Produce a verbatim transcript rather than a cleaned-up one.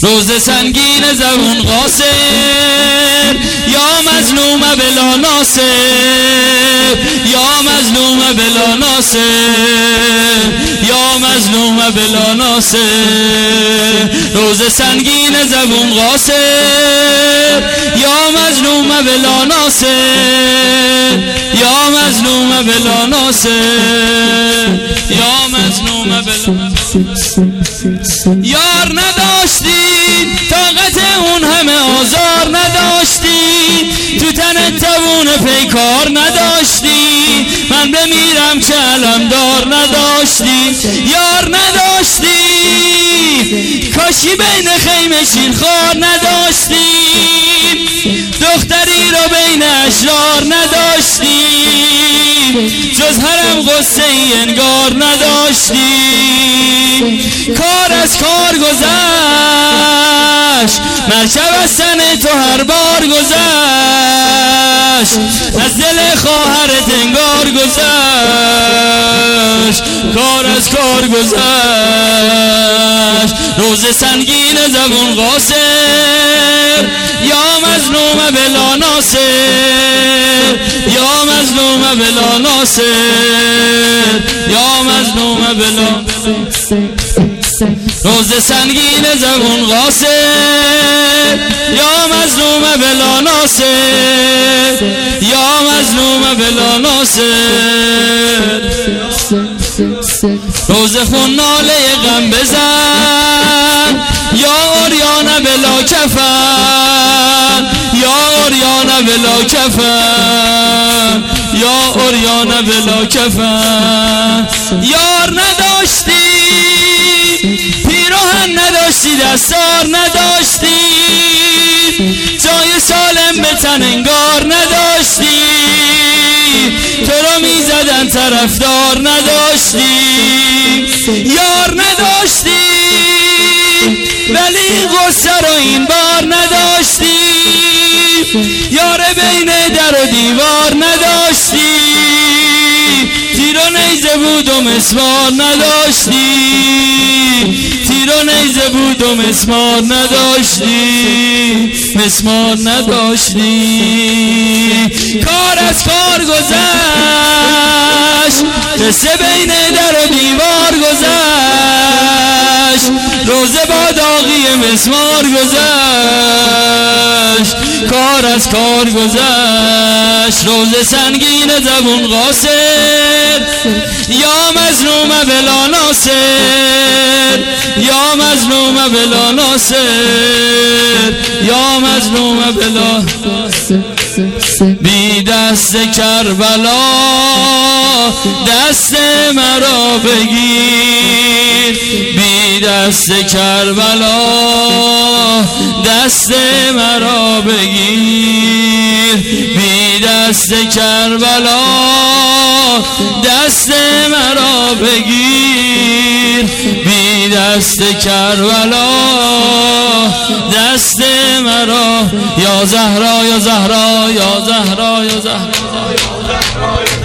روز سنگین زبون قاصر یا مظلوم بلا ناصر یا مظلوم بلا ناصر یا مظلوم بلا ناصر روز سنگین زبون قاصر یا مظلوم بلا ناصر یا مظلوم بلا ناصر یا مظلوم بلا یار نداشتی طاقت اون همه آزار نداشتی تو تن توون پیکار نداشتی من بمیرم که علمدار نداشتی یار نداشتی کاشی بین خیمه شیرخوار نداشتی دختری رو بین اشرار نداشتی جز حرم غصه ای انگار نداشتی کار از کار گذشت مرکب از سن تو هر بار گذشت از دل خواهرت انگار گذشت کار از کار گذشت روز سنگین زبون قاصر یا مظلوم بلا ناصر یا مظلوم بلا ناصر یا مظلوم بلا روز سنگین زبون قاصر یا مظلوم بلا ناصر یا مظلوم بلا ناصر روز خون ناله غم بزن یا عریان بلا کفن یا عریان بلا کفن یا عریان بلا کفن یار نداشتی پیراهن نداشتی دستار نداشتی جای سالم به تن انگار نداشتی تو رو میزدن طرفدار نداشتی یار نداشتی ولی غصه رو این بار نداشتی یار بین در و دیوار نداشتی تیر و نیزه بود و مسمار نداشتی تیر و نیزه بود و مسمار نداشتی مسمار نداشتی کار از کار گذشت قصه بین در و دیوار گذشت روزه با داغی مسمار گذشت کار از کار گذشت روز سنگین زبون قاصر یا مظلوم بلا ناصر یا مظلوم بلا ناصر یا مظلوم بلا بی دست کربلا دست مرا بگیر بی دست کربلا دست مرا بگیر بی دست کربلا دست مرا بگیر بی دست کربلا دست مرا یا زهرا یا زهرا یا زهرا یا زهرا